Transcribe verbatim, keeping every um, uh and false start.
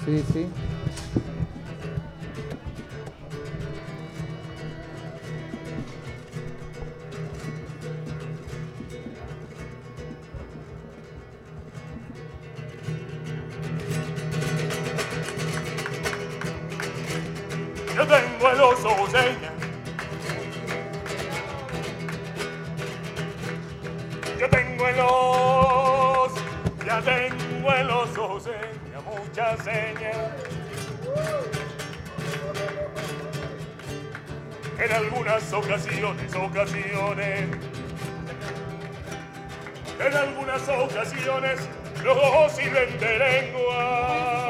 Sí, sí. Yo tengo el oso seña. Yo tengo el oso, ya tengo el oso seña, muchas señas. En algunas ocasiones, ocasiones, en algunas ocasiones, los ojos sirven de lengua.